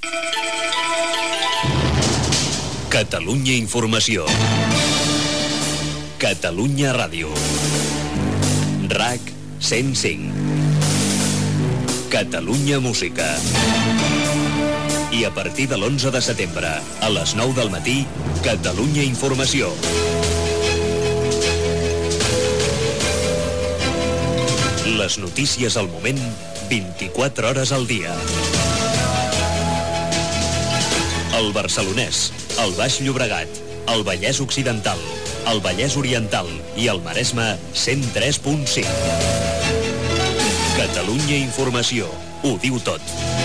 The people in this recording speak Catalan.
Catalunya Informació. Catalunya Ràdio. RAC 105. Catalunya Música. I a partir de l'11 de setembre, a les 9 del matí, Catalunya Informació. Les notícies al moment, 24 hores al dia. El Barcelonès, el Baix Llobregat, el Vallès Occidental, el Vallès Oriental i el Maresme 103.5. Catalunya Informació, ho diu tot.